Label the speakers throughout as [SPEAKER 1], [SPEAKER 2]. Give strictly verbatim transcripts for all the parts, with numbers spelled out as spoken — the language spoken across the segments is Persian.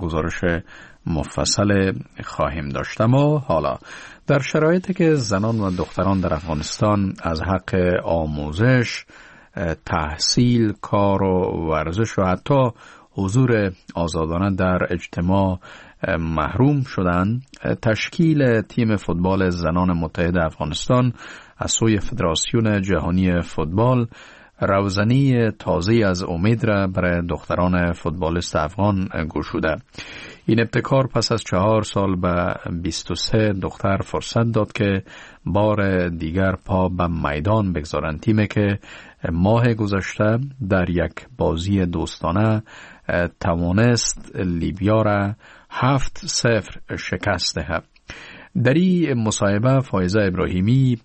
[SPEAKER 1] گزارش مفصل خواهیم داشت. اما حالا در شرایطی که زنان و دختران در افغانستان از حق آموزش، تحصیل، کار و ورزش و حتی حضور آزادانه در اجتماع محروم شدند، تشکیل تیم فوتبال زنان متحد افغانستان از سوی فدراسیون جهانی فوتبال روزنی تازه از امید را برای دختران فوتبالیست افغان گشوده. این ابتکار پس از چهار سال به بیست و سه دختر فرصت داد که بار دیگر پا به میدان بگذارند. تیمی که ماه گذشته در یک بازی دوستانه توانست لیبیا را هفت صفر شکست دهد. در این مصاحبه فایزه ابراهیمی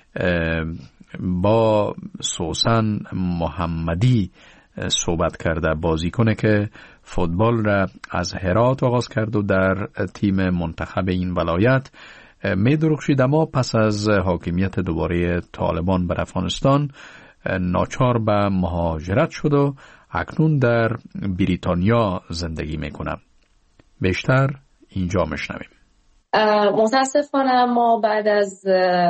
[SPEAKER 1] با سوسن محمدی صحبت کرده، بازیکن که فوتبال را از هرات آغاز کرد و در تیم منتخب این ولایت می درخشید، اما پس از حاکمیت دوباره طالبان بر افغانستان ناچار به مهاجرت شد و اکنون در بریتانیا زندگی میکنه. بیشتر اینجا میشنویم.
[SPEAKER 2] متاسفانه ما بعد از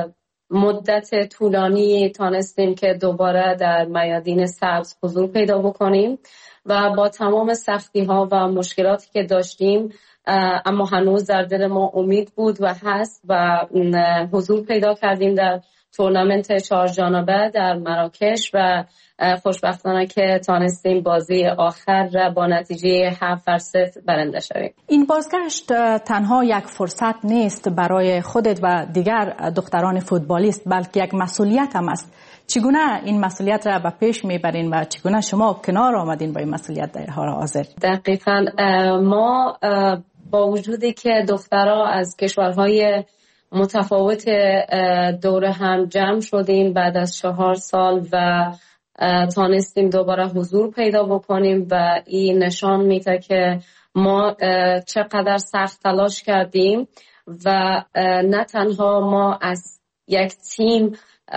[SPEAKER 2] مدت طولانی تانستیم که دوباره در میادین سبز حضور پیدا بکنیم و با تمام سختی ها و مشکلاتی که داشتیم، اما هنوز در دل ما امید بود و هست و حضور پیدا کردیم در تورنمنت چهار جانبه در مراکش و خوشبختانه که تانستیم بازی آخر را با نتیجه هفت بر صفر برنده شویم.
[SPEAKER 3] این بازگشت تنها یک فرصت نیست برای خودت و دیگر دختران فوتبالیست، بلکه یک مسئولیت هم است. چگونه این مسئولیت را به پیش میبرین و چگونه شما کنار آمدین با این مسئولیت در حال حاضر؟
[SPEAKER 2] دقیقاً ما با وجودی که دخترها از کشورهای متفاوت دوره هم جمع شدیم بعد از چهار سال و تانستیم دوباره حضور پیدا بکنیم و این نشان میده که ما چقدر سخت تلاش کردیم و نه تنها ما از یک تیم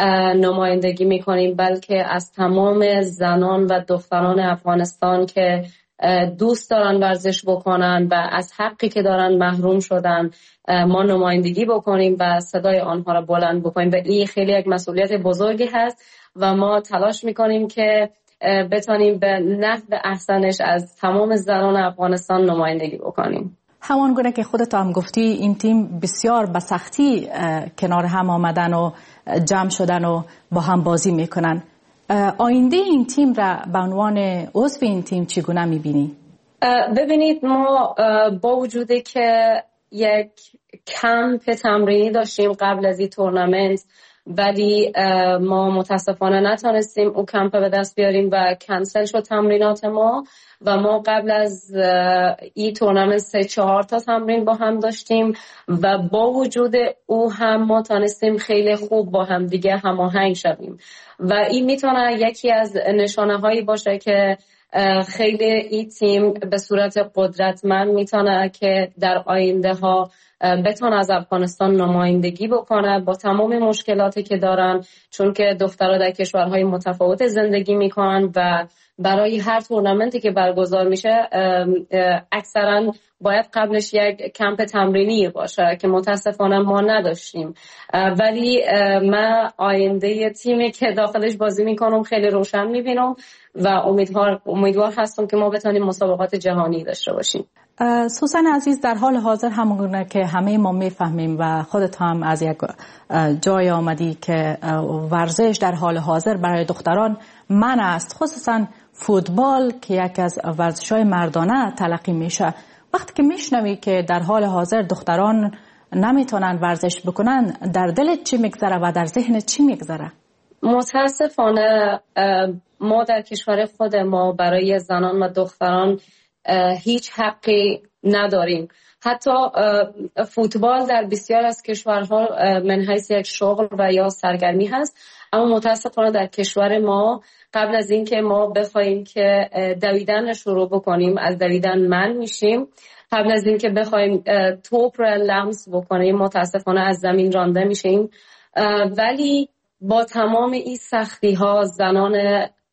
[SPEAKER 2] نمایندگی میکنیم بلکه از تمام زنان و دختران افغانستان که دوست دارن ورزش بکنن و از حقی که دارن محروم شدن ما نمایندگی بکنیم و صدای آنها را بلند بکنیم و این خیلی یک مسئولیت بزرگی هست و ما تلاش میکنیم که بتونیم به نحو احسنش از تمام زنان افغانستان نمایندگی بکنیم.
[SPEAKER 3] همان گونه که خودت هم گفتی این تیم بسیار به سختی کنار هم آمدن و جمع شدن و با هم بازی میکنن. آینده این تیم را به عنوان عضو این تیم چگونه میبینی؟
[SPEAKER 2] ببینید ما با وجودی که یک کمپ تمرینی داشتیم قبل از این تورنمنت، ولی ما متاسفانه نتونستیم اون کمپ به دست بیاریم و کنسل شد تمرینات ما و ما قبل از این تورنمنت سه چهار تا تمرین با هم داشتیم و با وجود او هم ما تونستیم خیلی خوب با هم دیگه هماهنگ شویم و این میتونه یکی از نشانه هایی باشه که خیلی این تیم به صورت قدرتمند میتونه که در آینده ها بتونه از افغانستان نمایندگی بکنه با تمام مشکلاتی که دارن، چون که دخترها در کشورهای متفاوت زندگی میکنن و برای هر تورنمنتی که برگزار میشه اکثرا باید قبلش یک کمپ تمرینی باشه که متاسفانه ما نداشتیم، ولی من آینده تیمی که داخلش بازی میکنم خیلی روشن میبینم و امیدوار امیدوار هستم که ما بتونیم مسابقات جهانی داشته باشیم.
[SPEAKER 3] سوسن عزیز، در حال حاضر همونگونه که همه ما میفهمیم و خودت هم از یک جای آمدی که ورزش در حال حاضر برای دختران منع است، خصوصا فوتبال که یکی از ورزش‌های مردانه تلقی میشه. وقتی که میشنوی که در حال حاضر دختران نمیتونن ورزش بکنن، در دلت چی میگذره و در ذهنت چی میگذره؟
[SPEAKER 2] متاسفانه ما در کشور خود ما برای زنان و دختران هیچ حقی نداریم. حتی فوتبال در بسیار از کشورها من حیث یک شغل و یا سرگرمی هست، اما متاسفانه در کشور ما قبل از این که ما بخوایم که دویدن شروع بکنیم از دویدن منع میشیم، قبل از این که بخوایم توپ را لمس بکنیم متاسفانه از زمین رانده میشیم. ولی با تمام این سختی ها زنان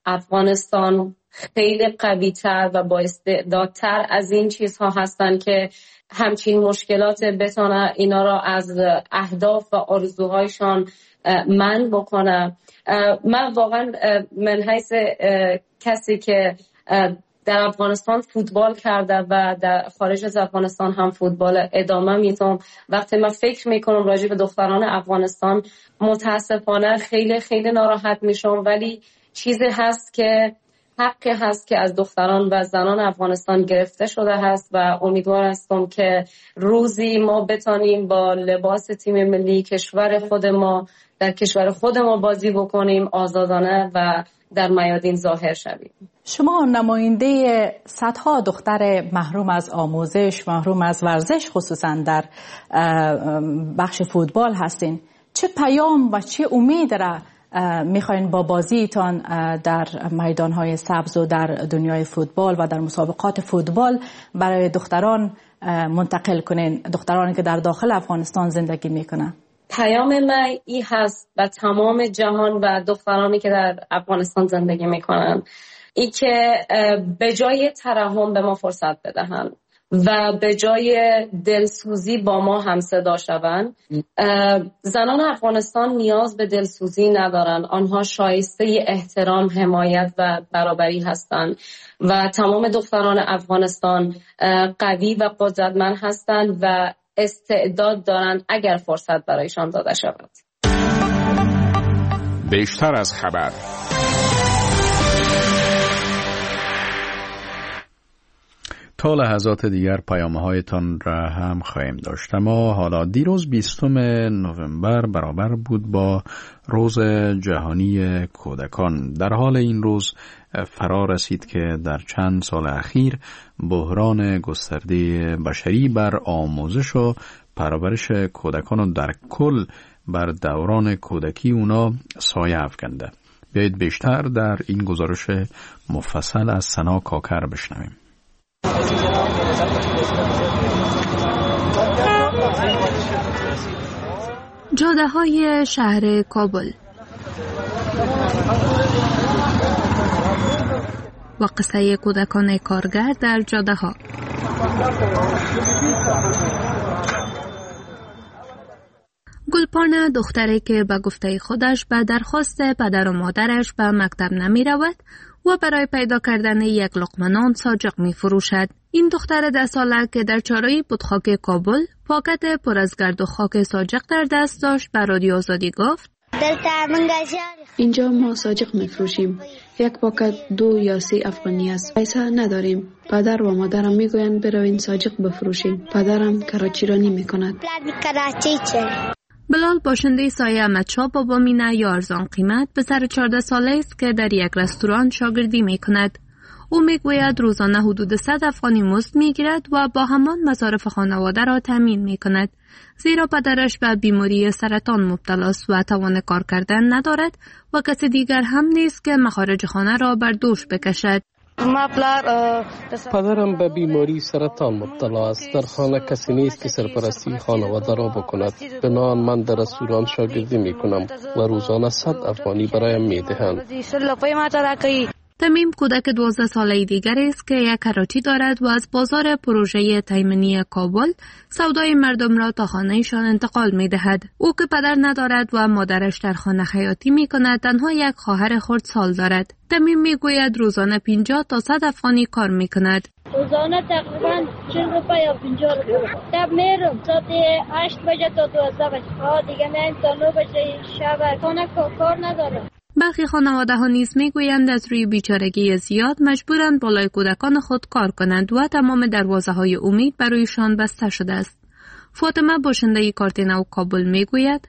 [SPEAKER 2] افغانستان خیلی قوی تر و با استعدادتر از این چیزها هستن که همچین مشکلات بتونه اینا را از اهداف و آرزوهایشان من بکنه. من واقعا من حیث کسی که در افغانستان فوتبال کرده و در خارج از افغانستان هم فوتبال ادامه میدم، وقتی من فکر میکنم راجع به دختران افغانستان متاسفانه خیلی خیلی ناراحت میشم، ولی چیزی هست که حقی هست که از دختران و زنان افغانستان گرفته شده هست و امیدوار هستم که روزی ما بتانیم با لباس تیم ملی کشور خود ما در کشور خود ما بازی بکنیم، آزادانه و در میادین ظاهر شویم.
[SPEAKER 3] شما نماینده صدها دختر محروم از آموزش، محروم از ورزش خصوصا در بخش فوتبال هستین. چه پیام و چه امید را میخواین با بازیتان در میدانهای سبز و در دنیای فوتبال و در مسابقات فوتبال برای دختران منتقل کنین، دخترانی که در داخل افغانستان زندگی میکنن؟
[SPEAKER 2] پیام من این هست و تمام جهان و دخترانی که در افغانستان زندگی میکنن، این که به جای ترحم به ما فرصت بدهن و به جای دلسوزی با ما هم صدا شوند. زنان افغانستان نیاز به دلسوزی ندارن، آنها شایسته احترام، حمایت و برابری هستند و تمام دختران افغانستان قوی و قدرتمند هستند و استعداد دارند اگر فرصت برایشان داده شود.
[SPEAKER 4] بیشتر از خبر.
[SPEAKER 1] تا لحظات دیگر پیام‌هایتان را هم خواهیم داشت. اما حالا دیروز بیستم نوامبر برابر بود با روز جهانی کودکان. در حال این روز فرا رسید که در چند سال اخیر بحران گسترده بشری بر آموزش و پرورش کودکان و در کل بر دوران کودکی اونا سایه افکنده. بیایید بیشتر در این گزارش مفصل از سنا کاکر بشنویم.
[SPEAKER 5] جاده‌های شهر کابل و قصه کودکان کارگر در جاده‌ها. گلپانه دختری که به گفته خودش به درخواست پدر و مادرش به مکتب نمی رود و برای پیدا کردن یک لقمه نان ساجق می فروشد. این دختر ده ساله که در چهارراه پودخاک کابل پاکت پر از گرد و خاک ساجق در دست داشت به رادیو آزادی گفت:
[SPEAKER 6] اینجا ما ساجق می فروشیم. یک پاکت دو یا سه افغانی است. پیسه نداریم. پدر و مادرم می گویند بروین ساجق بفروشیم. پدرم کراچی رانی می کند.
[SPEAKER 5] بلال باشنده سایه احمدشاه بابا مینه یا ارزان قیمت پسر چهارده ساله است که در یک رستوران شاگردی می کند. او می گوید روزانه حدود صد افغانی مزد می گیرد و با همان مصارف خانواده را تامین می کند، زیرا پدرش به بیماری سرطان مبتلا است و توان کار کردن ندارد و کسی دیگر هم نیست که مخارج خانه را بر دوش بکشد.
[SPEAKER 7] پدرم به بیماری سرطان مبتلا است. در خانه کسی نیست که سرپرستی خانواده را بکند. بنابراین من در رستوران شاگردی می کنم و روزانه صد افغانی برایم می دهند.
[SPEAKER 5] تمیم کودک دوازده ساله دیگری است که یک کراچی دارد و از بازار پروژه تایمنی کابل سودای مردم را تا خانه‌شان انتقال می دهد. او که پدر ندارد و مادرش در خانه خیاطی می کند، تنها یک خواهر خردسال دارد. تمیم می گوید روزانه پنجاه تا صد افغانی کار می کند.
[SPEAKER 8] روزانه تقریبا چهل روپیه یا پنجاه روپیه. شب میرم ساعت هشت بجه تا دوازده بجه. آه دیگه میرم تا نه بجه شب. خانه کار ندارم.
[SPEAKER 5] برخی خانواده ها نیز می گویند از روی بیچارگی زیاد مجبورند بالای کودکان خود کار کنند و تمام دروازه های امید برایشان بسته شده است. فاطمه باشنده کارتینو کابل می گوید: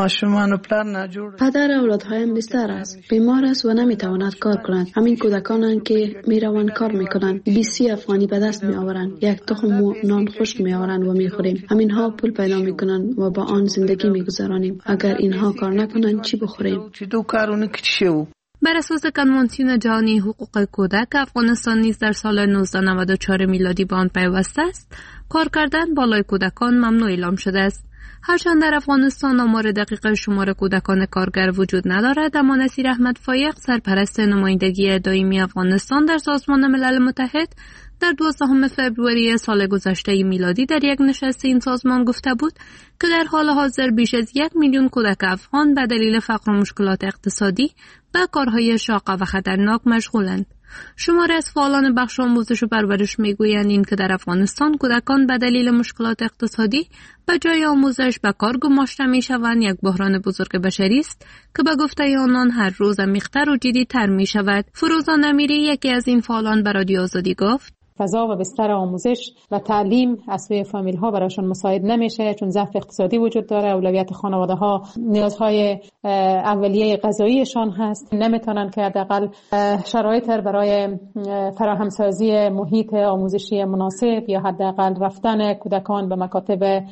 [SPEAKER 6] پدر اولادهایم بستر است، بیمار است و نمیتواند کار کند. همین کودکانند که میروند کار میکنند. بیست افغانی به دست می آورند. یک تخم و نان خشک می آورند و میخوریم. همین ها پول پیدا میکنند و با آن زندگی میگذرانیم. اگر اینها کار نکنند چی بخوریم؟
[SPEAKER 5] بر اساس کنوانسیون جهانی حقوق کودک، افغانستان نیز در سال نوزده نود و چهار میلادی به آن پیوسته است. کار کردن بالای کودکان ممنوع اعلام شده است. هرچند در افغانستان آمار دقیق شمار کودکان کارگر وجود ندارد، اما نصیر احمد فایق سرپرست نمایندگی دائمی افغانستان در سازمان ملل متحد در دوازدهم فوریه سال گذشته میلادی در یک نشست این سازمان گفته بود که در حال حاضر بیش از یک میلیون کودک افغان به دلیل فقر و مشکلات اقتصادی به کارهای شاق و خطرناک مشغولند. شماری از فعالان بخش آموزش و پرورش میگویند این که در افغانستان کودکان به دلیل مشکلات اقتصادی به جای آموزش به کار گماشته میشوند یک بحران بزرگ بشری است که به گفته آنان هر روز عمیق‌تر و جدی‌تر میشود. فروزان امیری یکی از این فعالان به رادیو آزادی گفت:
[SPEAKER 4] فضا و بستر آموزش و تعلیم از سوی فامیل ها برایشان مساعد نمیشه، چون ضعف اقتصادی وجود داره. اولویت خانواده ها نیازهای اولیه غذاییشان هست، نمیتونن که حداقل شرایط برای فراهمسازی محیط آموزشی مناسب یا حداقل رفتن کودکان به مکاتب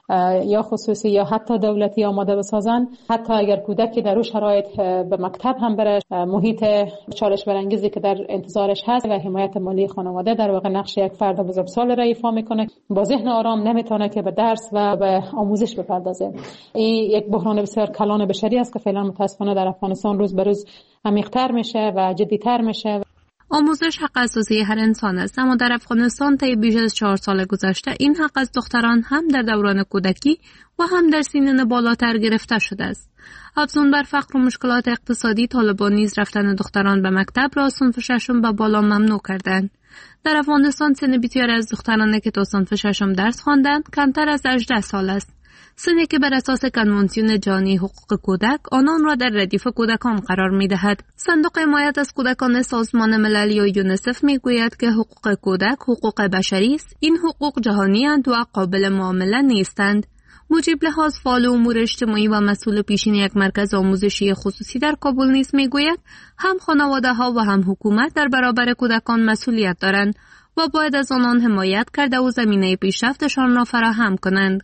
[SPEAKER 4] یا خصوصی یا حتی دولتی آماده بسازن. حتی اگر کودکی در اون شرایط به مکتب هم بره، محیط چالش برانگیزی که در انتظارش هست و حمایت مالی خانواده در واقع نقش یک فرد بزرگسال را ایفا میکنه. با ذهن آرام نمیتونه که به درس و به آموزش بپردازه. این یک بحران بسیار کلان بشری است که فعلا متاسفانه در افغانستان روز به روز عمیق‌تر میشه و جدی‌تر میشه.
[SPEAKER 5] آموزش حق اساسی هر انسان است، اما در افغانستان طی بیش از چهار سال گذشته این حق از دختران هم در دوران کودکی و هم در سنین بالاتر گرفته شده است. افزون بر فقر و مشکلات اقتصادی، طالبان نیز رفتن دختران به مکتب را صنف ششم به بالا ممنوع کردند. در افغانستان سن بسیاری از دخترانی که تا صنف ششم درس خواندند کمتر از هجده سال است. سنی که بر اساس کنوانسیون جهانی حقوق کودک آنان را در ردیف کودکان قرار می‌دهد. صندوق حمایت از کودکان سازمان ملل یا یونیسف می‌گوید که حقوق کودک حقوق بشری است. این حقوق جهانی اند و قابل معامله نیستند. مجیب لحاظ فعال امور اجتماعی و مسئول پیشین یک مرکز آموزشی خصوصی در کابل نیز می‌گوید هم خانواده‌ها و هم حکومت در برابر کودکان مسئولیت دارند و باید از آنان حمایت کرده و زمینه پیشرفتشان را فراهم کنند.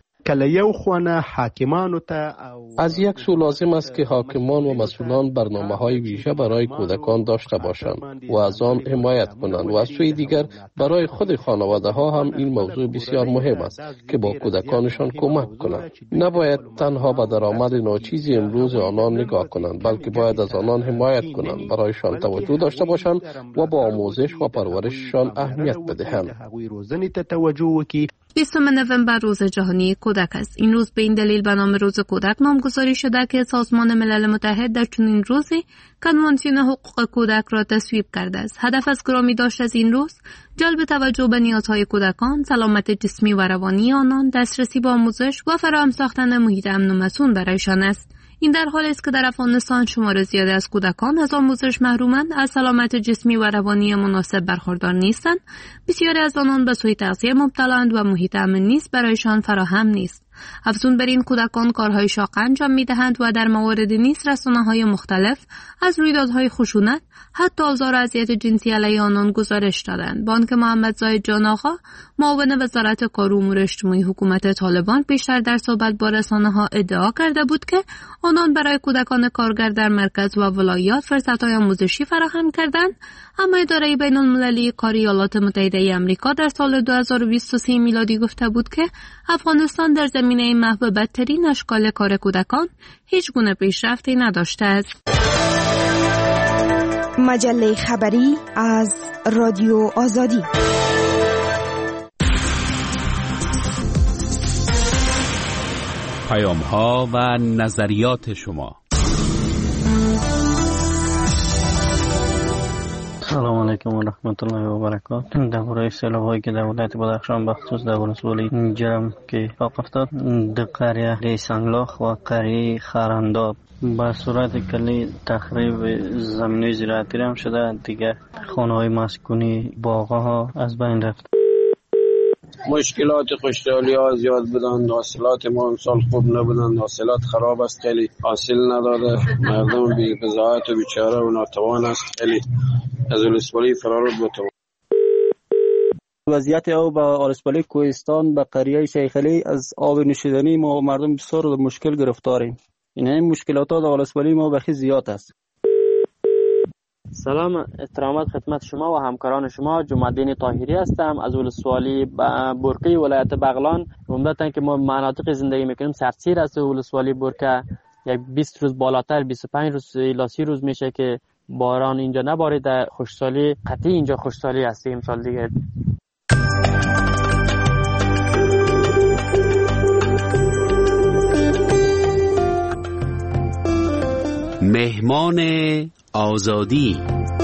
[SPEAKER 7] از یک سو لازم است که حاکمان و مسئولان برنامه‌های ویژه برای کودکان داشته باشند و از آن حمایت کنند و از سوی دیگر برای خود خانواده‌ها هم این موضوع بسیار مهم است که با کودکانشان کمک کنند. نباید تنها به درآمد ناچیزی امروز آنان نگاه کنند، بلکه باید از آنان حمایت کنند، برایشان توجه داشته باشند و با آموزش و پرورششان اهمیت بدهند.
[SPEAKER 5] بیستم نوامبر روز جهانی کودک است. این روز به این دلیل به نام روز کودک نامگذاری شده که سازمان ملل متحد در چنین روزی کنوانسیون حقوق کودک را تصویب کرده است. هدف از گرامی داشت از این روز جلب توجه به نیازهای کودکان، سلامت جسمی و روانی آنان، دسترسی به آموزش و فراهم ساختن محیط امن و مسئول برایشان است. این در حالی است که در افغانستان شمار زیادی از کودکان از آموزش محرومند، از سلامت جسمی و روانی مناسب برخوردار نیستند. بسیاری از آنان به سوء تغذیه مبتلااند و محیط امن نیز برایشان فراهم نیست. افزون بر این کودکان کارهای شاق انجام می‌دهند و در موارد نیز رسانه‌های مختلف از رویدادهای خشونت، حتی آزار و اذیت جنسی علیه آنان گزارش دادند. بانک محمد زاهد جان آقا، معاون وزارت کار و امور اجتماعی حکومت طالبان، پیشتر در صحبت با رسانه‌ها ادعا کرده بود که آنان برای کودکان کارگر در مرکز و ولایات فرصت‌های آموزشی فراهم کردند، اما اداره بین‌المللی کار ایالات متحده آمریکا در سال دو هزار و بیست و سه میلادی گفته بود که افغانستان در زمینه محو بدترین اشکال کار کودکان هیچ گونه پیشرفتی نداشته است.
[SPEAKER 9] مجله خبری از رادیو آزادی.
[SPEAKER 1] پیام ها و نظریات شما.
[SPEAKER 10] سلام علیکم و رحمت الله و برکاته. درباره سیلاب‌هایی که در ولایت بدخشان به خصوص در ولسوالی جرم که اتفاق افتاد در قریه سنگلاخ و قریه خرنداب به صورت کلی تخریب زمینه زراعتی هم شده. دیگه خانه‌های مسکونی، باغ‌ها از بین رفت.
[SPEAKER 11] مشکلات خوشحالی ها زیاد بودند، حاصلات ما امسال خوب نبودند، حاصلات خراب است، خیلی حاصل نداده، مردم بی بضاعت و بیچاره و ناتوان است، خیلی از ولسوالی فرار بود.
[SPEAKER 12] وضعیت آب با ولسوالی کوهستان به قریه شیخ علی از آب نوشیدنی ما مردم بسیار در مشکل گرفتاریم. این مشکلات در ولسوالی ما بخی زیاد است.
[SPEAKER 13] سلام، احترامات خدمت شما و همکاران شما. جمع‌الدین طاهری هستم از ولسوالی برقی ولایت بغلان عمدتا که ما مناطق زندگی میکنیم سرسیر است ولسوالی برکه یک بیست روز بالاتر بیست و پنج روز الی سی روز میشه که باران اینجا نباریده. خوشسالی قطعی اینجا خوشسالی است امسال دیگه.
[SPEAKER 14] مهمان آزادی.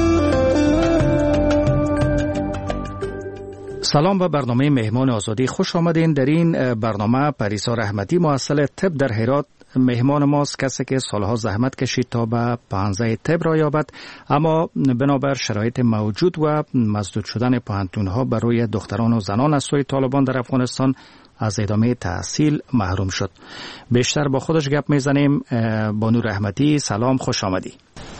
[SPEAKER 15] سلام به برنامه مهمان آزادی، خوش آمدین. در این برنامه پریسا رحمتی مؤسسه طب در هرات مهمان ماست، کسی که سالها زحمت کشید تا به پانزده طب را یابد، اما بنابر شرایط موجود و مسدود شدن پوهنتون‌ها برای دختران و زنان از سوی طالبان در افغانستان از ادامه تحصیل محروم شد. بیشتر با خودش گپ میزنیم. بانو رحمتی، سلام، خوش آمدی.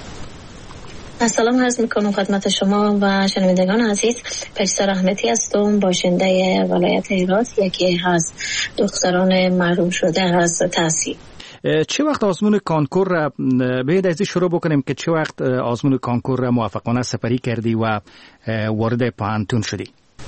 [SPEAKER 16] سلام عرض میکنم خدمت شما و شنوندگان عزیز. پریسا رحمتی هستم، باشنده ولایت هرات، یکی از دختران محروم شده از تحصیل.
[SPEAKER 15] چه وقت آزمون کانکور را باید از شروع بکنیم که چه وقت آزمون کانکور را موفقانه سپری کردی و وارد پوهنتون شدی؟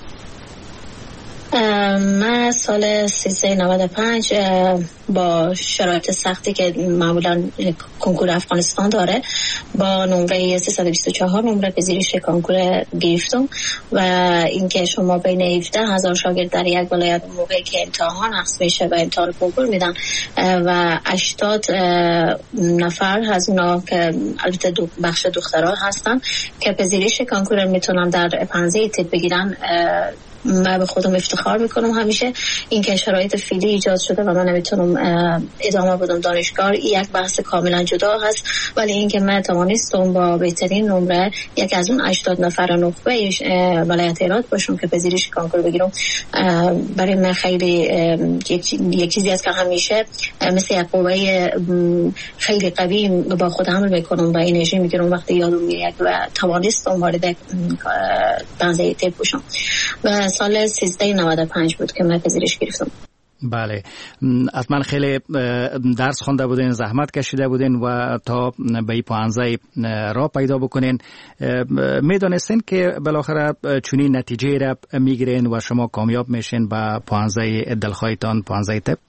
[SPEAKER 16] من سال سیزده نود و پنج با شرایط سختی که معمولا کنکور افغانستان داره با نمره سیصد و بیست و چهار نمره پذیرش کانکور گرفتم و اینکه شما بین هفده هزار شاگرد در یک ولایت موقعی که امتحان حذف میشه و امتحان کنکور میدن و هشتاد نفر از اونا که البته دو بخش دخترها هستن که پذیرش کانکور میتونن در پانزده طب بگیرن. من به خودم افتخار میکنم همیشه اینکه شرایط فعلی ایجاد شده و من نمیتونم ادامه بدم دانشگاه، یک بحث کاملا جدا هست، ولی اینکه من توانستم با بهترین نمره یک از اون هشتاد نفر نخبه ولایت هرات باشم که پذیرش کانکور بگیرم، برای من خیلی یک چیزی است که همیشه مثل یک قوه خیلی قوی با خود حمل میکنم و انرژی میگیرم وقتی یادم میاد و توانستم وارد پانزده طب بشم. و سال سیزده نود و پنج بود که من پذیرش گرفتم.
[SPEAKER 15] بله، حتما خیلی درس خوانده بودین، زحمت کشیده بودین و تا به این پانزده را پیدا بکنین. میدونستین که بالاخره چنین نتیجه را میگیرین و شما کامیاب میشین با پانزده دلخواهتان، پانزده طب؟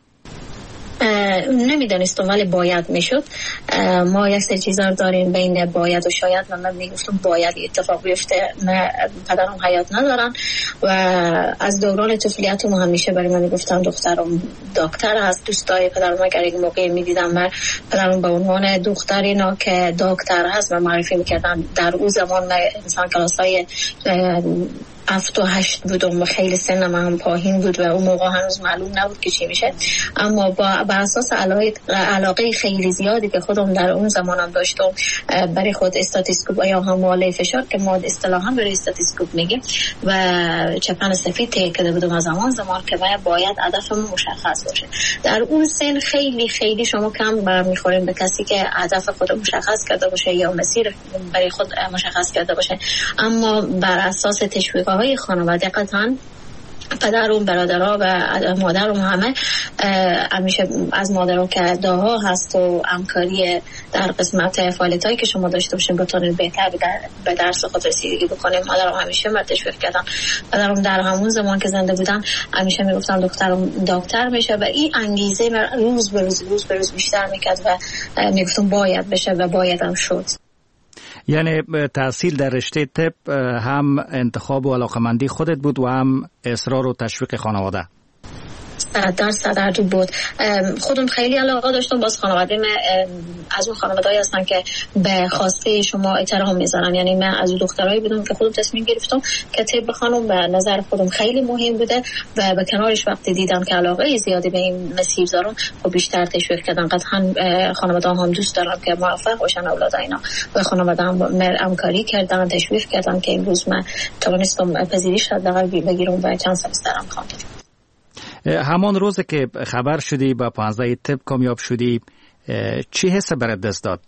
[SPEAKER 16] نمیدانستم ولی باید میشد. ما یک سری چیزا داریم بین باید و شاید و من میگفتم باید اتفاق بیفته. من پدرم حیات ندارن و از دوران طفولیتم همیشه برای من میگفتم دخترم دکتر هست. دوستای پدرم اگر یک موقع میدیدم من پدرم به عنوان دختر اینا که دکتر هست و معرفی میکردم. در اون زمان من مثلا کلاسای هفت و هشت بودم و خیلی سنم هم پایین بود و اون موقع هنوز معلوم نبود که چی میشه، اما با بر اساس علاقه, علاقه خیلی زیادی که خودم در اون زمانم داشتم برای خود استاتیسکوپ یا هم معالجه فشار که ما اصطلاحا برای استاتیسکوپ میگیم و چپن سفید طی کرده بودم از زمان زمان که باید هدفم مشخص باشه. در اون سن خیلی خیلی شما کم برمیخوریم به کسی که هدف خود مشخص کرده باشه یا مسیر برای خود مشخص کرده باشه، اما بر اساس تشویق های خانواده قطعا پدرم، برادرها و مادرم همه همیشه از مادرم که داها هست و همکاری در قسمت فعالیت هایی که شما داشته باشین بتونید بهتر به درس خود رسیدگی بکنیم. مادرم همیشه من تشویق کردم. پدرم در همون زمان که زنده بودن همیشه میگفتم دخترم دکتر میشه و این انگیزه من روز به روز روز به روز بیشتر میکرد و میگفتم باید بشه و باید هم شد.
[SPEAKER 15] یعنی تحصیل در رشته طب هم انتخاب و علاقمندی خودت بود و هم اصرار و تشویق خانواده؟
[SPEAKER 16] در صدر بود. خودم خیلی علاقه داشتم. باز خانواده من از اون خانواده‌ای هستن که به خواسته شما احترام میذارن. یعنی من از اون دخترایی بودم که خودم تصمیم گرفتم که طب بخونم و نظر خودم خیلی مهم بوده و به کنارش وقتی دیدم که علاقه زیادی به این مسیر دارم و بیشتر تشویق کردن. قطعا خانواده هم دوست دارن که موفق باشن اولاد اینا و خانواده هم همکاری کردن، تشویق کردن که امروز من توانستم پذیرش حداقل بگیرم و چند سمسترم خواندم.
[SPEAKER 15] همان روز که خبر شدی با پانزده طب کامیاب شدی چی حس برات دست داد؟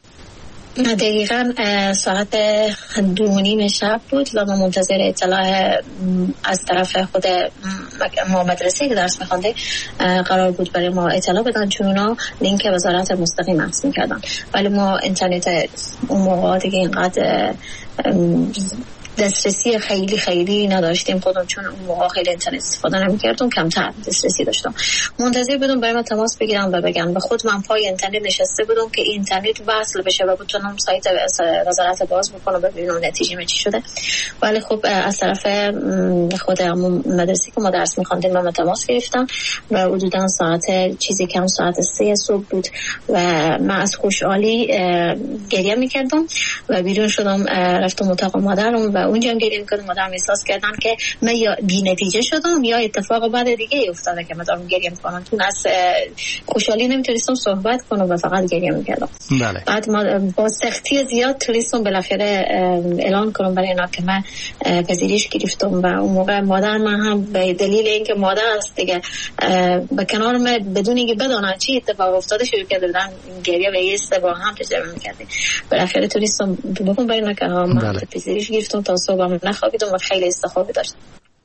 [SPEAKER 16] دقیقا ساعت دو نیم شب بود و ما منتظر اطلاع از طرف خود ما مدرسه که درس میخونده قرار بود برای ما اطلاع بدن، چون اونا لینک وزارت مستقیم حذف میکردن ولی ما اینترنت اون موقع دیگه اینقدر دسترسی خیلی خیلی نداشتیم خودم، چون اون موقع خیلی اینترنت استفاده نمی‌کردم، کمتر دسترسی داشتم. منتظر بودم برای من تماس بگیرم و بگم به خود من پای اینترنت نشسته بودم که اینترنت وصل بشه و بتونم سایت وزارت باز بکنم ببینم نتیجه چی شده. ولی خب از طرف خود مدرسه که ما درس می‌خواندیم من تماس گرفتم و حدوداً ساعت چیزی کم ساعت سه صبح بود و من از خوشحالی گریه می‌کردم و بیرون شدم رفتم اتاق مادرم و اونجا هم گریه می‌کردم. مادرم احساس کردن که من یا بی نتیجه شدم یا اتفاق بعد دیگه افتاده که مادرم گریه می‌کنم، چون از خوشحالی نمیتونستم صحبت کنم و فقط گریه می‌کردم.
[SPEAKER 15] بله.
[SPEAKER 16] بعد ما با سختی زیاد تونستم بالاخره اعلان کنم برای اینا که من پذیرش گرفتم و اون موقع مادر من هم به دلیل اینکه مادر است دیگه به کنار من بدون اینکه بدونه چی اتفاق افتاده شروع کرده بودن گریه و ایست با هم تجربه می‌کردیم. بالاخره تونستم بگم برای اینا که من پذیرش گرفتم تا صبح نخوابیدم و خیلی استخوابی داشتم.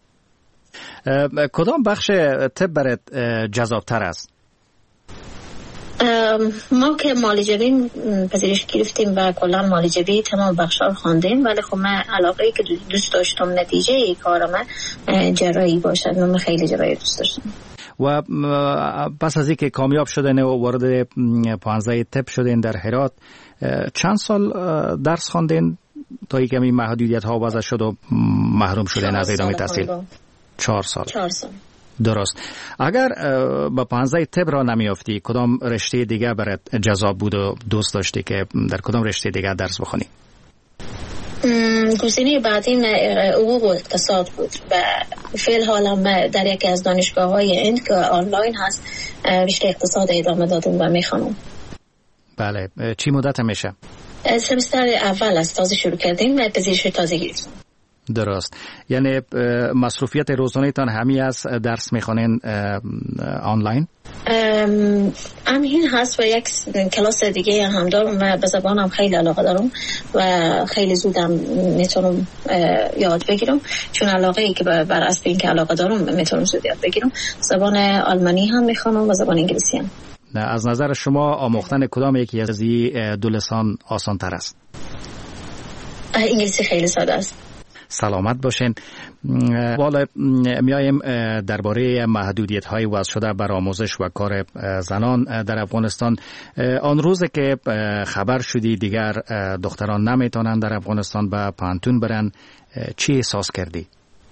[SPEAKER 15] کدام بخش طب برات جذاب‌تر است؟
[SPEAKER 16] ما که معالجه پذیرش گرفتیم و کلا معالجه تمام بخش‌ها رو خواندیم، ولی خب من علاقه‌ای که دوست داشتم نتیجه ای کارم جراحی باشد، من خیلی جراحی دوست داشتم.
[SPEAKER 15] و پس از اینکه کامیاب شدن و وارد پانزده طب شدین در هرات، چند سال درس خواندین تا اینکه این محدودیت ها وضع شد و محروم شدین از ادامه تحصیل؟ چهار سال.
[SPEAKER 16] چهار سال.
[SPEAKER 15] درست. اگر با پانزده طب را نمیافتی، کدام رشته دیگه برات جذاب بود و دوست داشتی که در کدام رشته دیگه درس بخونی؟
[SPEAKER 16] گزینه بعدی حقوق و اقتصاد بود و فعل حالا در یکی از دانشگاه‌های هند که آنلاین هست رشته اقتصاد ادامه دادم و میخوانم.
[SPEAKER 15] بله. چی مدت میشه؟
[SPEAKER 16] سمستر اول است، تازه شروع کردیم و پذیرش تازه گرفتم.
[SPEAKER 15] درست. یعنی مصروفیت روزانه تان همی از درس میخوانین آنلاین؟
[SPEAKER 16] همین هست و یک کلاس دیگه هم دارم و به زبانم خیلی علاقه دارم و خیلی زودم میتونم یاد بگیرم، چون علاقه ای که بر اساس این که علاقه دارم میتونم زود یاد بگیرم. زبان آلمانی هم میخوانم و زبان انگلیسی هم.
[SPEAKER 15] از نظر شما آموختن کدام یکی از این دو لسان آسان تر است؟
[SPEAKER 16] انگلیسی خیلی ساده است.
[SPEAKER 15] سلامت باشین. والا میایم درباره محدودیت های وضع شده بر آموزش و کار زنان در افغانستان. آن روز که خبر شدی دیگر دختران نمیتونن در افغانستان به پانتون برن، چی احساس کردی؟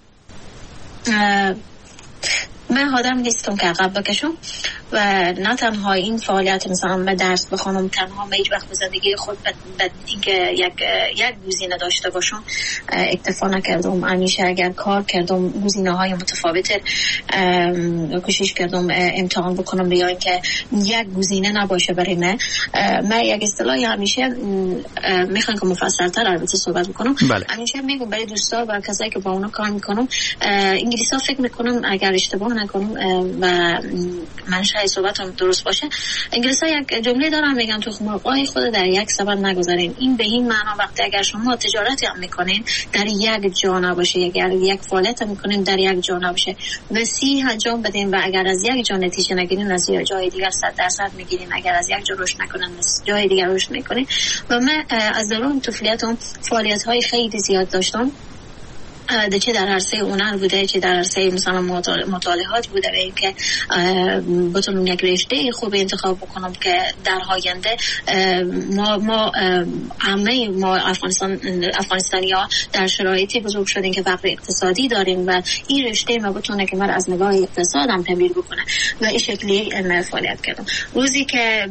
[SPEAKER 16] من آدم نیستم که عقب بکشم و نه تنها این فعالیت مثلا من درس بخونم تنها من هیچ وقت به زندگی خود بد اینکه یک یک گزینه داشته باشم اکتفا نکردم. همیشه اگر کار کردم گزینه های متفاوت کوشش کردم امتحان بکنم یا اینکه یک گزینه نباشه برای من. من یک اصطلاحی همیشه میخوام که مفصل‌تر البته صحبت بکنم.
[SPEAKER 15] بله.
[SPEAKER 16] همیشه میگم برای دوستا و کسایی که با اونا کار میکنم، انگلیسی ها فکر میکنم اگر اشتباه نکنم و من شاید صحبتم درست باشه، انگلیسی ها یک جمله دارن میگن تو مرغای خود در یک سبد نگذارین. این به این معنا وقتی اگر شما تجارتی هم میکنین در یک جا نباشه، اگر یک فعالیت هم میکنین در یک جا نباشه، وسیع انجام بدین و اگر از یک جا نتیجه نگیرین از جای دیگر صد درصد میگیرین. اگر از یک جا رشد نکنن از جای دیگر رشد میکنین. و من از دوران طفولیتم فعالیت های خیلی زیاد داشتم، چه در عرصه هنر بوده چه در عرصه مثلا مطالعات بوده و اینکه بتونم یک رشته خوب انتخاب بکنم که در آینده ما ما همه ما افغانستان افغانستانی‌ها در شرایطی بزرگ شدیم که فقر اقتصادی داریم و این رشته ما بتونه که من از نگاه اقتصادم تبدیل بکنه و این شکلی من فعالیت کردم. روزی که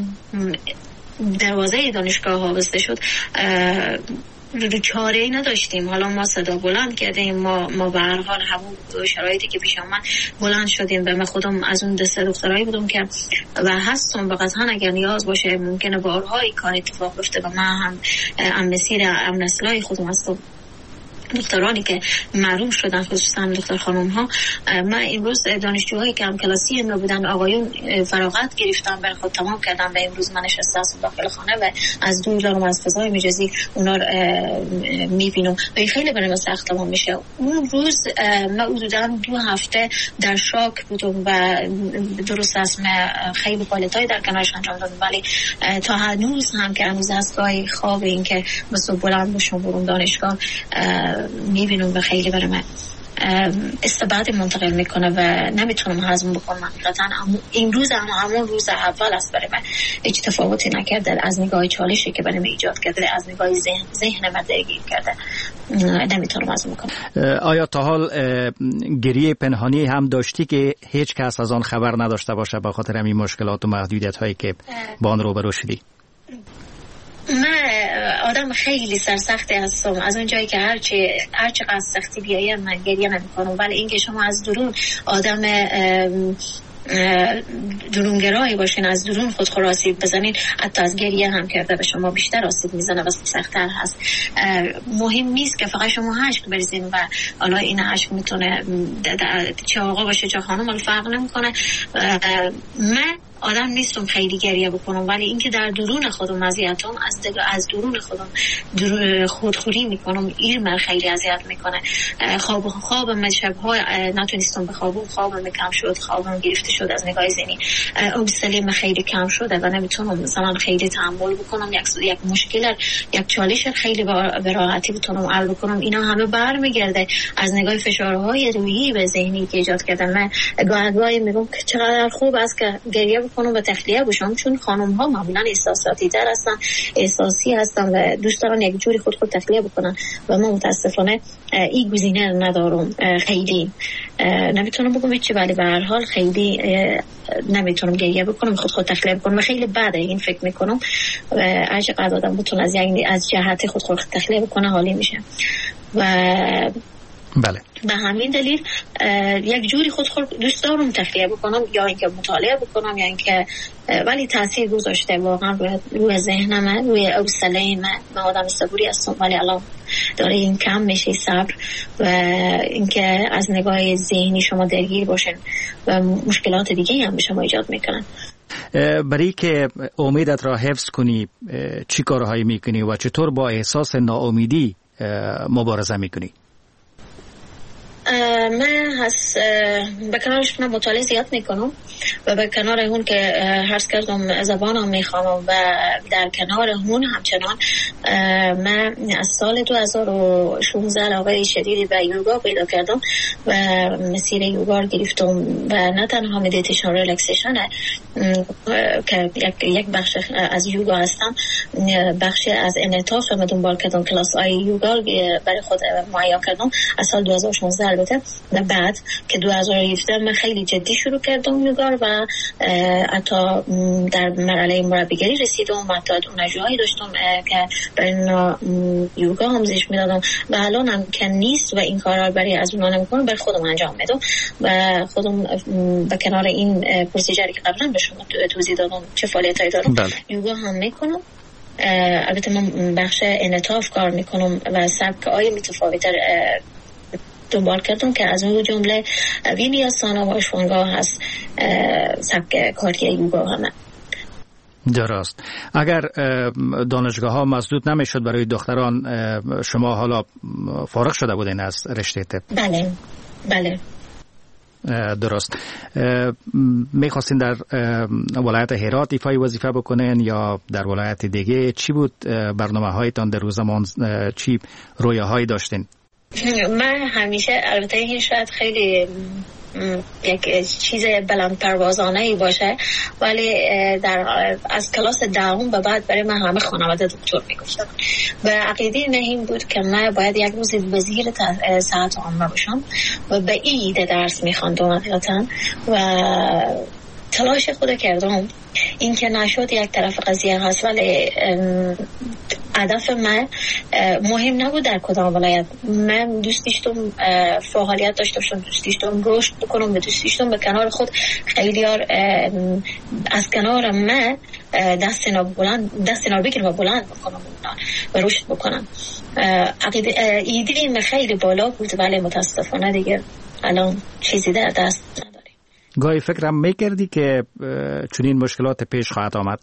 [SPEAKER 16] دروازه دانشگاه ها بسته شد رو چاره‌ای نداشتیم. حالا ما صدا بلند کردیم، ما ما به هر حال همون شرایطی که پیش آمد بلند شدیم. به من خودم از اون دسته دخترایی بودم که و هستم به قطعا اگر نیاز باشه ممکنه بارهای کار اتفاق بیفته و من هم ام مسیر ام نسلای خودم هستم. دخترانی که محروم شدن خصوصا دختر خانم ها، من امروز دانشجوهایی که هم کلاسی نو بودن آقایون فراغت گرفتن برای خود تمام کردن و امروز من نشسته هستم داخل خانه و از دور دارم از فضای مجازی اونا رو میبینم و خیلی برای من سخت تمام میشه. اون روز من حدودا دو هفته در شاک بودم و درست است من خیلی فعالیت‌های در کنارش انجام دادم، ولی تا هنوز هم که هنوز از گاهی خواب این که مثلا بلند باشم برم دانشگاه میبینم و خیلی برای من استبعاد منتقل میکنه و نمیتونم هضم بکنم حقیقتا. امروز هم همون روز اول است برای من، هیچ تفاوتی نکرده از نگاه چالشی که برای من ایجاد کرده، از نگاه ذهن ذهن من درگیر کرده، نمیتونم هضم کنم.
[SPEAKER 15] آیا تا حال گریه پنهانی هم داشتی که هیچ کس از آن خبر نداشته باشه به خاطر همین مشکلات و محدودیت هایی که با آن روبرو شدی؟
[SPEAKER 16] من آدم خیلی سرسختی هستم، از اون جایی که هرچی هرچی قد سختی بیاید من گریه نمی‌کنم، ولی اینکه شما از درون آدم درونگرایی باشین، از درون خود خود آسیب بزنین، حتی از گریه هم کرده به شما بیشتر آسیب میزنه و سخت‌تر هست. مهم نیست که فقط شما اشک بریزین و حالا این اشک میتونه چه آقا باشه چه خانم، ولی فرق نمیکنه. من آدم نیستم خیلی گریه بکنم، ولی اینکه در درون خودم اذیتم، از از درون خودم درون خودخوری میکنم، این من خیلی اذیت میکنه. خواب خوابم شب‌ها نتونستم بخوابم، خوابم کم شد، خوابم گرفته شد از نگاه ذهنی، اوبسلیم خیلی کم شده و نمیتونم مثلا خیلی تحمل بکنم یک یک مشکل، یک چالش خیلی به راحتی بتونم حل بکنم. اینا همه برمیگرده از نگاه فشارهای روحی و ذهنی که ایجاد کردن. من گاهی گاهی میگم که چقدر خوب است که گریه کنم و تخلیه بشم، چون خانم ها معمولا احساساتی تر هستن، احساسی هستن و دوست دارن یک جوری خود خود تخلیه بکنن و من متاسفانه این گزینه ندارم. خیلی نمیتونم بگم چی، ولی به هر حال خیلی نمیتونم گریه بکنم، خود خود تخلیه بکنم و خیلی بده این فکر میکنم و هر چقدر آدم بتونه از یک از جهت خود خود تخلیه بکنه حالی میشه و
[SPEAKER 15] بله.
[SPEAKER 16] به همین دلیل یک جوری خود خود دوست دارم تخلیه بکنم، یا اینکه مطالعه بکنم، یا اینکه ولی تاثیر گذاشته واقعا روی روی ذهن من، روی حوصله من. من آدم صبوری هستم ولی الان داره این کم میشه صبر و اینکه از نگاه ذهنی شما درگیر باشین و مشکلات دیگه هم به شما ایجاد میکنن.
[SPEAKER 15] برای که امیدت را حفظ کنی چی کارهایی میکنی و چطور با احساس ناامیدی مبارزه میکنی؟
[SPEAKER 16] من هست به کنارش من مطالعه زیاد میکنم و به کنار اون که هرس کردم زبانم میخوام و در کنار اون همچنان من از سال دو هزار و شانزده علاقه شدیدی به یوگا پیدا کردم و مسیر یوگا گرفتم و نه تنها مدیتیشن ریلکسیشن که یک یک بخش از یوگا هستم، بخش از انعطاف من دنبال کردم، کلاس های یوگا برای خود معین کردم از سال دو هزار و شانزده البته. و بعد که دو هزار و هفده من خیلی جدی شروع کردم یوگا و حتی در مرحله مربیگری رسیدم و حتی دانشجوهایی داشتم که برای یوگا آموزش میدادم و الان هم که نیست و این کارا برای از اونها نمیکنم، برای خودم انجام میدم و خودم به کنار این پروسیجری که قبلا به شما توضیح دادم چه فعالیتایی دارم بله. یوگا هم میکنم. البته من بخش انعطاف کار میکنم و سبک های متفاوت‌تر دنبال کردم که از اون جمله وینیاسانا و اشوانگا هست سبک کاری یوگا همه.
[SPEAKER 15] درست. اگر دانشگاه ها مسدود نمیشد برای دختران، شما حالا فارغ شده بودین از رشته طب؟
[SPEAKER 16] بله بله
[SPEAKER 15] درست. میخواستین در ولایت هرات ایفای وظیفه بکنین یا در ولایت دیگه؟ چی بود برنامه هایتان در روز زمان؟ چی رویاهایی داشتین؟
[SPEAKER 16] من همیشه البته این شاید خیلی یک چیز بلند پروازانه ای باشه، ولی در از کلاس دهم به بعد برای من همه خانواده دکتر میگفتن و عقیده من این بود که من باید یک روز وزیر صحت عامه باشم و به این ایده درس میخواندم حقیقتا و تلاش خود کردم. این که نشد یک طرف قضیه هست، ولی هدف من مهم نبود در کدام ولایت. من دوست داشتم فعالیت داشته باشم، دوست داشتم رشد بکنم و دوست داشتم به کنار خود خیلی از کنار من دست اینا بلند دست اینا بگیرم و بلند بکنم و رشد بکنم. عقیده ایده من خیلی بالا بود، ولی متاسفانه دیگه الان چیزی در دست ندارم.
[SPEAKER 15] گاهی فکرم میکردی که چنین مشکلات پیش خواهد آمد؟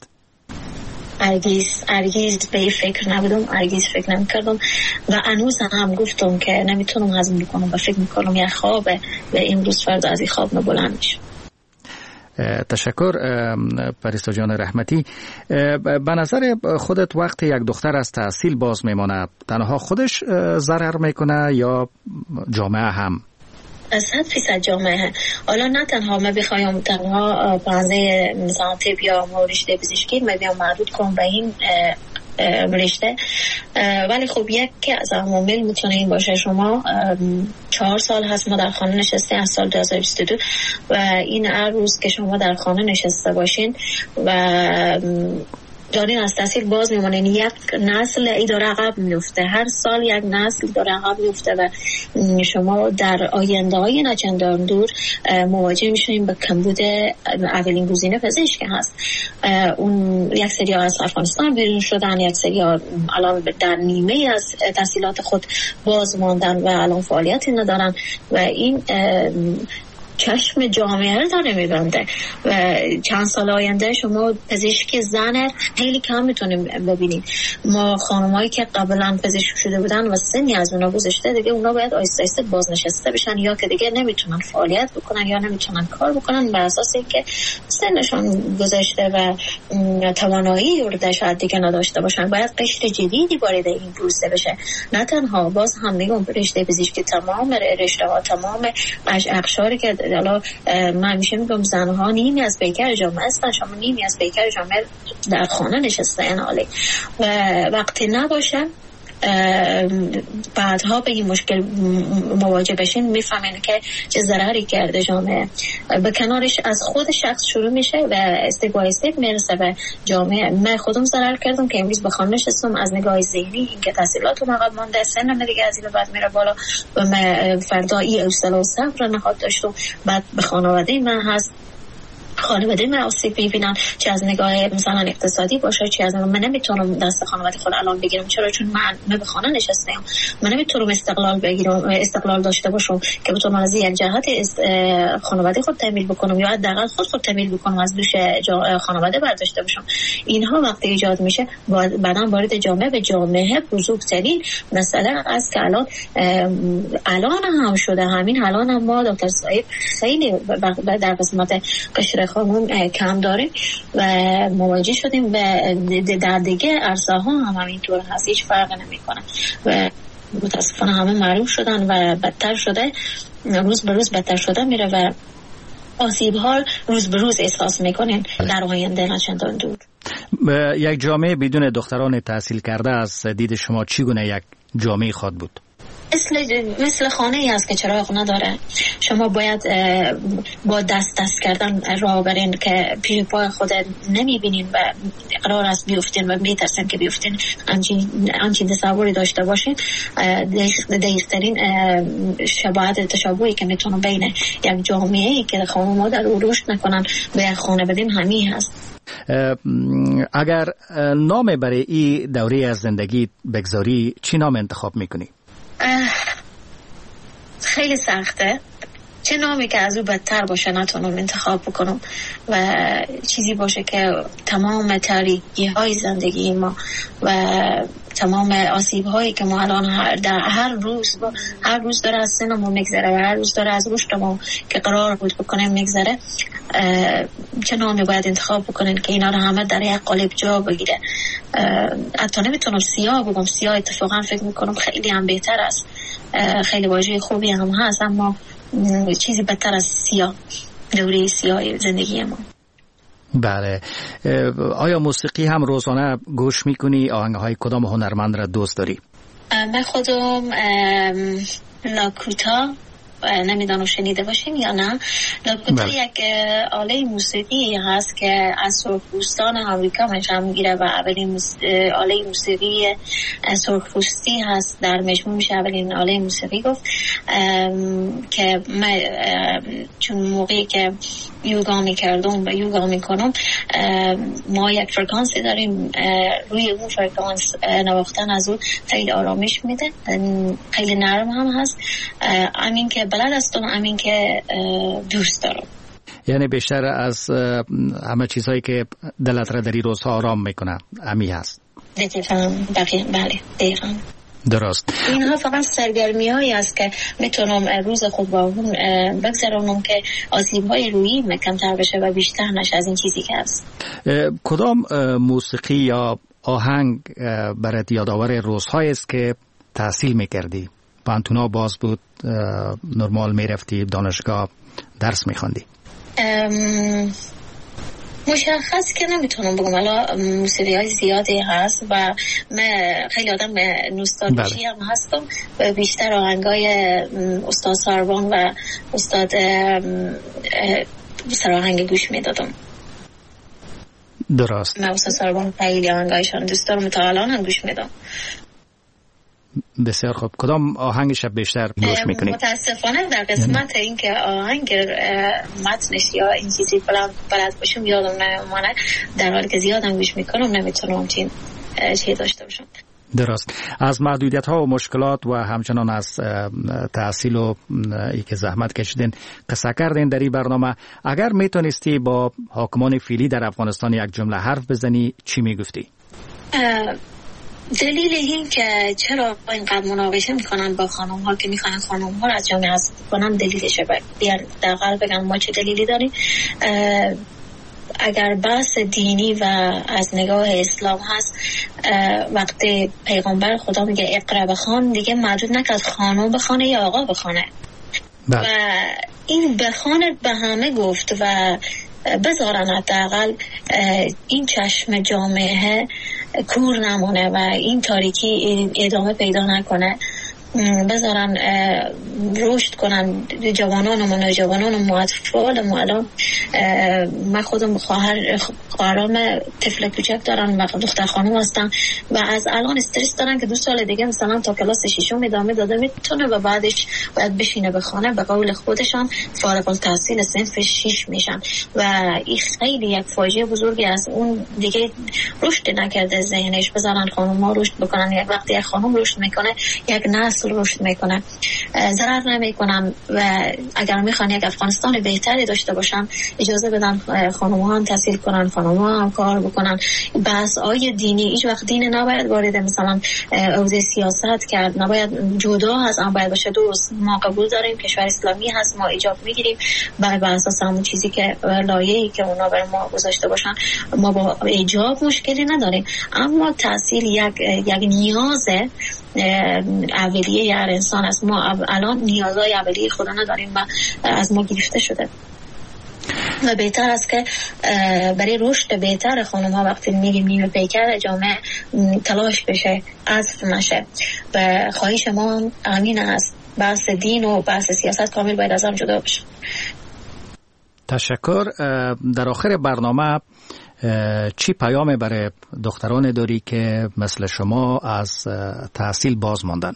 [SPEAKER 16] هرگز هرگز به این فکر نبودم، هرگز فکر نمیکردم و هنوز هم گفتم که نمیتونم هضم بکنم و فکر میکنم یک خوابه و امروز فردا از این خواب نبلند میشم.
[SPEAKER 15] تشکر پریسا جان رحمتی. به نظر خودت وقتی یک دختر از تحصیل باز میمانه تنها خودش ضرر میکنه یا جامعه هم؟
[SPEAKER 16] صد فیصد جامعه. حالا نه تنها ما بخوایم تنها پانزه مثلا طب یا رشته پزشکی ما بیام محدود کنم به این رشته، ولی خب یک که از عوامل میتونه این باشه. شما چهار سال هست ما در خانه نشسته از سال دو هزار و بیست و دو و این هر روز که شما در خانه نشسته باشین و دارین از تحصیل باز میمونین، یک نسل ای داره عقب میفته، هر سال یک نسل داره عقب میفته و شما در آینده های نچندان دور مواجه میشونین به کمبود اولین گزینه پزشک هست. اون یک سری از افغانستان بیرون شدن، یک سری الان در نیمه از تحصیلات خود باز ماندن و الان فعالیتی ندارن و این چشم جامعه رو داره میبنده و چند سال آینده شما پزشک زن خیلی کم میتونیم ببینید. ما خانمایی که قبلا پزشک شده بودن و سنی از اونا گذشته دیگه اونا باید آیسته آیسته بازنشسته بشن یا که دیگه نمیتونن فعالیت بکنن یا نمیتونن کار بکنن بر اساس اینکه سنشون گذشته و توانایی رو شاید دیگه نداشته باشن. باید قشر جدیدی وارد این پروسه بشه. نه تنها باز هم میگم رشته پزشکی تمام رشته ها تمام اقشاری که حالا من میشه میگم زنها نیمی از پیکر جامعه هستن، شما نیمی از پیکر جامعه در خانه نشسته این حالی و وقتی نباشه بعدها به این مشکل مواجه بشین میفهمین که چه ضرری کرده جامعه. به کنارش از خود شخص شروع میشه و استپ بای استپ میرسه به جامعه. من خودم ضرر کردم که امروز به خانه نشستم از نگاه ذهنی اینکه تحصیلاتم عقب مونده، سنم دیگه از این بعد میره بالا و من فردا این حوصله و صبر نخواد داشتم. بعد به خانواده من هست خانواده من آسیب میبینن، چه از نگاه مثلا اقتصادی باشه چه از من نمیتونم دست خانواده خود الان بگیرم. چرا؟ چون من من به خانه نشستم، من نمیتونم استقلال بگیرم استقلال داشته باشم که بتونم از یک جهت خانواده خود تامین بکنم یا حداقل خود خود تامین بکنم از دوش خانواده برداشته باشم. اینها وقتی ایجاد میشه بعداً وارد جامعه به جامعه بزرگترین مسئله است که الان الان هم شده. همین الان هم ما دکتر صاحب خیلی در قسمت قشر خانم کم داریم و مواجه شدیم و در دیگه عرصه ها هم همینطور هست، هیچ فرق نمیکنه و متاسفانه همه معروف شدن و بدتر شده، روز به روز بدتر شده میره و آسیب ها روز به روز احساس میکنین در آینده نچندان دور.
[SPEAKER 15] یک جامعه بدون دختران تحصیل کرده از دید شما چگونه یک جامعه خواد بود؟
[SPEAKER 16] مثل مثل خانه ای هست که چراغ نداره. شما باید با دست دست کردن راه برین که پیش پای خود نمیبینین و قرار است بیفتین و میترسین که بیفتین. همچین تصوری داشته باشین. دقیق‌ترین شباهت تشابهی که میتونه بین یک جامعه ای که خانم‌ها در او رشد نکنن به یک خانه بدیم همین هست.
[SPEAKER 15] اگر نام برای این دوره از زندگی بگذاری چی نام انتخاب میکنی؟
[SPEAKER 16] خیلی سخته. چه نامی که از او بدتر باشه نتونم انتخاب بکنم و چیزی باشه که تمام تاریکی های زندگی ما و تمام آسیب هایی که ما الان هر, در هر روز با هر روز داره از سن ما میگذره و هر روز داره از رشد ما که قرار بود بکنه میگذره. چه نامی باید انتخاب بکنن که اینا رو همه در یک قالب جا بگیره. حتی نمیتونم سیاه بگم، سیاه اتفاقا فکر میکنم خیلی هم بهتر است، خیلی واژه خوبی هم هست، اما چیزی بدتر از سیاه، دوره سیاه زندگی ما.
[SPEAKER 15] بله. آیا موسیقی هم روزانه گوش میکنی؟ آهنگهای کدام هنرمند را دوست داری؟
[SPEAKER 16] من خودم لاکوتا نمیدانم شنیده باشیم یا نه. لاکوتا بله. یک آله موسیقی هست که از سرخپوستان آمریکا منشأ میگیره و اولین آله موسیقی سرخپوستی هست. در مجموع میشه اولین آله موسیقی گفت که من چون موقعی که یوگا میکردم و یوگا میکنم ما یک فرکانسی داریم، روی اون فرکانس نواختن از اون خیلی آرامش میده، خیلی نرم هم هست. همین که بلد هستم، همین که دوست دارم.
[SPEAKER 15] یعنی بیشتر از همه چیزهایی که دلت را در این روزها آرام میکنه همی هست.
[SPEAKER 16] دقیقاً بله دقیقاً.
[SPEAKER 15] درست.
[SPEAKER 16] اینها فقط سرگرمی هایی است که میتونم روز خود با اون بگذرانم که آسیب های روحی کمتر بشه و بیشتر نشه از این چیزی که هست.
[SPEAKER 15] کدام موسیقی یا آهنگ برات یادآور روزهایی است که تحصیل میکردی؟ پانتونا باز بود، نرمال میرفتی دانشگاه درس میخوندی؟
[SPEAKER 16] مشخص که نمیتونم بگم، الان موسیقی های زیادی هست و من خیلی آدم نوستالژی هم هستم و بیشتر آهنگای استاد ساربان و استاد سراهنگ گوش میدادم.
[SPEAKER 15] درست.
[SPEAKER 16] من استاد ساربان خیلی آهنگایشان دوست دارم، تا الان هم گوش میدم.
[SPEAKER 15] بسیار خوب. کدام آهنگ شب بیشتر گوش میکنید؟
[SPEAKER 16] متاسفانه در قسمت این که آهنگ متنش یا این چیزی بلند بلد باشم یادم نمیمونه، در حالی که زیادم گوش میکنم نمیتونم چین چی داشته باشم.
[SPEAKER 15] درست. از محدودیت ها و مشکلات و همچنان از تحصیل و ای که زحمت کشیدین قصه کردین در این برنامه. اگر میتونستی با حاکمان فعلی در افغانستان یک جمله حرف بزنی چی میگفتی؟
[SPEAKER 16] دلیل این که چرا اینقدر مناقشه میکنن با خانم ها که میخوان خانم ها از جامعه حذف کنن دلیلشه. بیان در قلب بگن ما چه دلیلی داریم. اگر بحث دینی و از نگاه اسلام هست، وقتی پیغمبر خدا میگه اقرا بخوان، دیگه محدود نکرد خانم بخونه یا آقا بخونه و این بخونه به همه گفت و بذارن حداقل این چشم جامعه کور نمونه و این تاریکی ادامه پیدا نکنه، بذارن رشد کنن جوانان و نوجوانان و اطفال. الان من خودم خواهر خواهرام طفل کوچک دارن و دختر خانم هستن و از الان استرس دارن که دو سال دیگه مثلا تا کلاس ششم ادامه داده میتونه و بعدش باید بشینه بخونه. به قول خودشان فارغ التحصیل صنف شش میشن و این خیلی یک فاجعه بزرگی است. اون دیگه رشد نکرده ذهنش. بذارن خانم ها رشد بکنن. یک وقتی یک خانم رشد میکنه یک نسل رشد میکنه، ضرر نمیکنن و اگر میخوان یک افغانستان بهتری داشته باشن اجازه بدن خانم ها هم تحصیل کنن، خانم ها هم کار بکنن. بحث های دینی هیچ وقت دین نباید وارد مثلا حوزه سیاست کرد، نباید جدا هست، اما باید باشه. درست ما قبول داریم کشور اسلامی هست، ما ایجاب میگیریم و بر اساس همون چیزی که لایه‌ای که اونا بر ما گذاشته باشن ما با ایجاب مشکلی نداریم. اما تحصیل یک یک نیازه اولیه هر انسان است. ما الان نیازهای اولیه خدا نداریم و از ما گرفته شده و بهتر است که برای رشد بهتر خانم ها وقتی میگیم نیمه پیکر جامعه تلاش بشه، عطف نشه و خواهش ما همین است. بحث دین و بحث سیاست کامل باید از هم جدا بشه.
[SPEAKER 15] تشکر. در آخر برنامه چی پیام برای دختران داری که مثل شما از تحصیل باز ماندن؟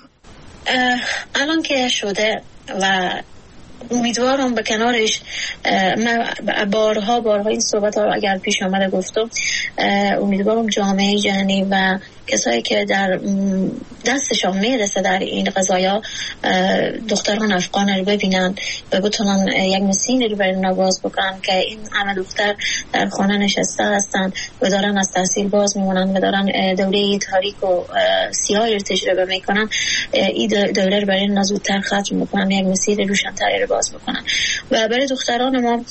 [SPEAKER 16] الان که شده و امیدوارم به کنارش من بارها بارها این صحبت ها اگر پیش آمده گفتم، امیدوارم جامعه جهانی و کسایی که در دستشان میرسه در این قضایا دختران افغان رو ببینن و بتونن یک مسیری رو برای نواز بکنن که این همه دختر در خانه نشسته هستن و دارن از تحصیل باز میمونن و دارن دوره تاریک و سیاهی رو تجربه میکنن. این دوره رو برای نزودتر ختم میکنن، یک مسیر روشن‌تری رو باز بکنن و برای دختران ما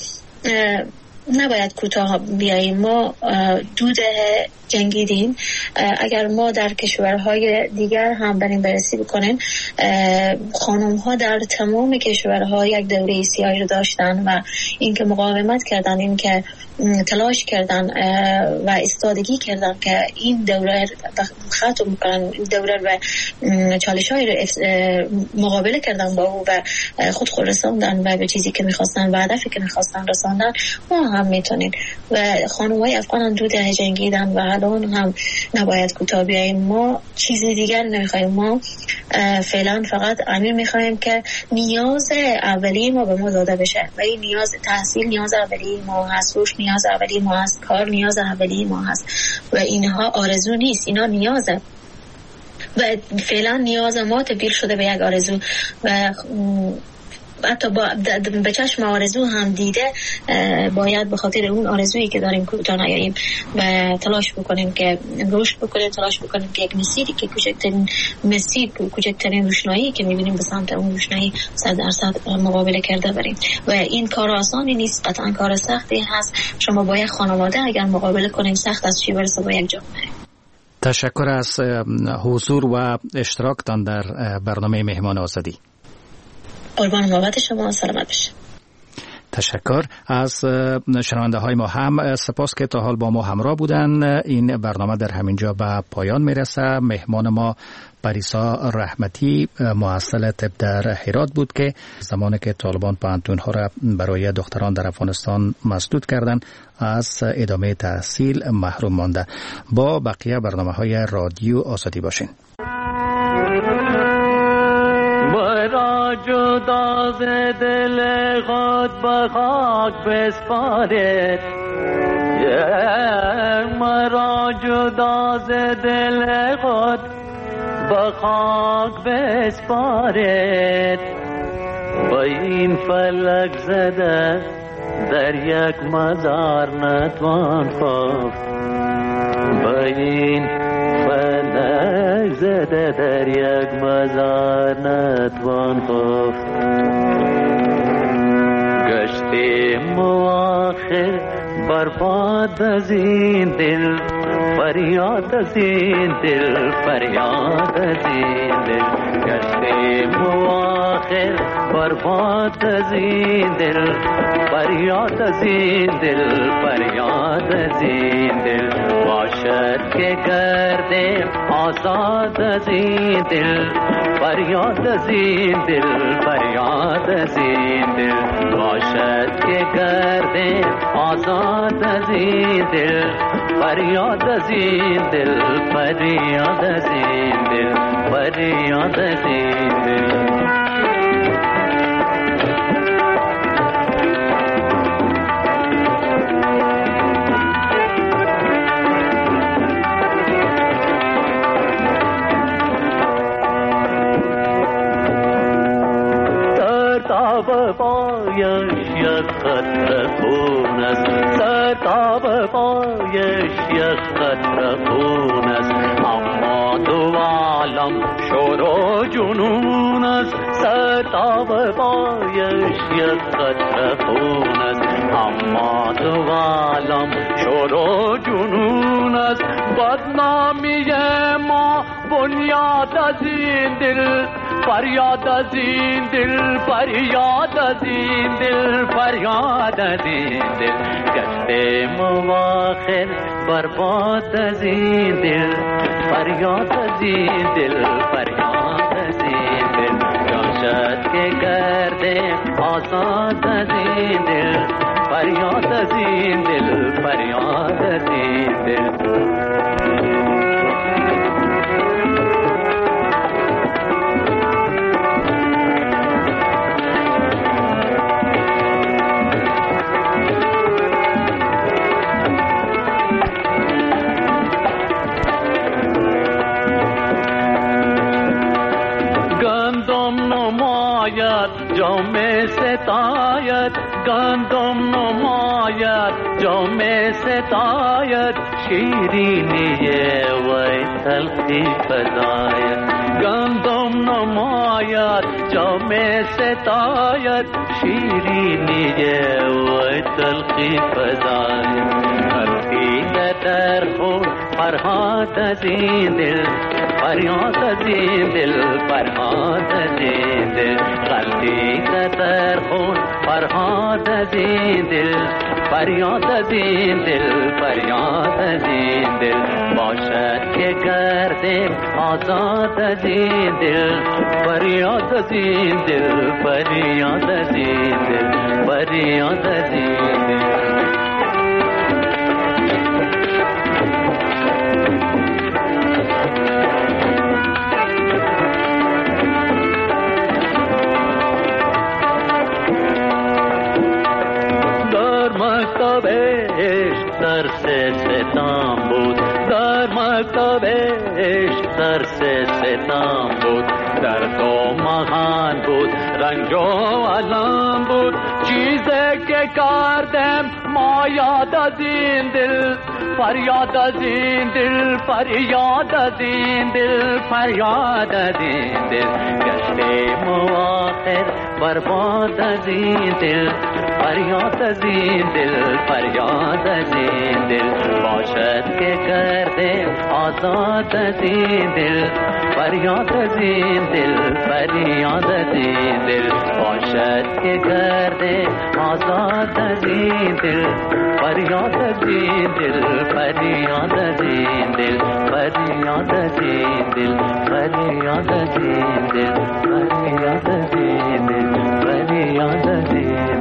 [SPEAKER 16] نباید کوتاه بیاییم. ما دوده جنگیدیم. اگر ما در کشورهای دیگر هم بریم بررسی بکنیم، خانم ها در تمام کشورها یک دوره سیاهی رو داشتن و این که مقاومت کردن، این که تلاش کردن و استادگی کردن که این دوره ختم کنن، این دوره و چالش های رو مقابله کردن با او و خود خود رساندن و به چیزی که میخواستن و هدفی که میخواستن رساندن. ما هم میتونیم و خانم های افغان هم دوده جنگیدن و الان هم نباید کوتاه بیاییم. ما چیزی دیگر نمیخوایم. ما فعلا فقط امیر میخوایم که نیاز اولیه ما به ما داده بشه و این نیاز تحصیل نیاز اولیه ما هست، روش نیاز اولیه ما هست، کار نیاز اولیه ما هست و اینها آرزو نیست، اینا نیازه و فعلا نیاز ما تبدیل شده به یک آرزو و حتی با به چشم آرزو هم دیده باید به خاطر اون آرزویی که داریم کوتاه نیاییم و تلاش بکنیم که رشد بکنیم، تلاش بکنیم که یک مسیری که کوچکترین مسیر، کوچکترین روشنایی که می‌بینیم به سمت اون روشنایی صد درصد مقابله کرده بریم و این کار آسانی نیست، قطعا کار سختی هست. شما با یک خانواده اگر مقابله کنیم سخت است، چی برسه با یک جامعه.
[SPEAKER 15] تشکر از حضور و اشتراکتان در برنامه مهمان آزادی.
[SPEAKER 16] قربان محبت شما، سلامت باشید.
[SPEAKER 15] تشکر از شنونده های ما هم سپاس که تا حال با ما همراه بودن. این برنامه در همینجا به پایان میرسه. مهمان ما پریسا رحمتی محصل طب در هرات بود که زمانی که طالبان پانتون ها را برای دختران در افغانستان مسدود کردند از ادامه تحصیل محروم مانده. با بقیه برنامه های رادیو آزادی باشین.
[SPEAKER 17] مرا جدا ز دل خود به خاک بسپارید، مرا جدا ز دل خود به خاک بسپارید، با این فلک زده در یک مزار نتوان خفت، با این فلک زده در یک مزار نتوان خفت. گشتیم آخر برباد از این دل، فریاد از این دل، فریاد از این دل. گشتیم آخر برباد از این دل، فریاد از این دل، فریاد از این دل. باشد که گردیم آزاد از این دل، فریاد از این دل، فریاد از این دل. باشد که گردیم آزاد از این دل، فریاد از این دل، فریاد از این دل، فریاد از این دل. سرتاب پایش یک قطره خون است، سرتاب پایش یک قطره خون است، اما دو عالم شور و جنون است. سرتاب پایش یک قطره خون است، اما دو عالم شور و جنون است. بدنامی ما بنیاد از این دل، فریاد از این دل، فریاد از این دل، فریاد از این دل. گشتیم آخر برباد از این دل، فریاد از این دل، فریاد از این دل. جاشد که گردیم آزاد از این دل، فریاد از این دل، فریاد از این دل. جام ستایت گندم نماید، جام ستایت شیرینی وی تلخی فزاید. گندم نماید جام ستایت شیرینی وی تلخی فزاید. تلخی در خون فرهاد از این دل، فریاد از این دل، فریاد از این دل. غلطی در خون فرهاد از این دل، فریاد از این دل، فریاد از این دل. باشد که گردیم آزاد از این دل، فریاد از این دل، فریاد از این دل، فریاد از این دل. مکتب عشق درس ستم بود، در مکتب عشق درس ستم بود. در تو مهان بود رنج و علم بود چیزی که کردم ما یاد از این دل فریاد از این دل فریاد از این دل فریاد از این دل گشتیم و آخر برباد از این دل فریاد از این دل فریاد از این دل باشد که کرده آزاد از این دل فریاد از این دل فریاد از این دل باشد که کرده آزاد از این دل فریاد از این دل فریاد از این دل فریاد از این دل فریاد از این دل فریاد از این دل فریاد از این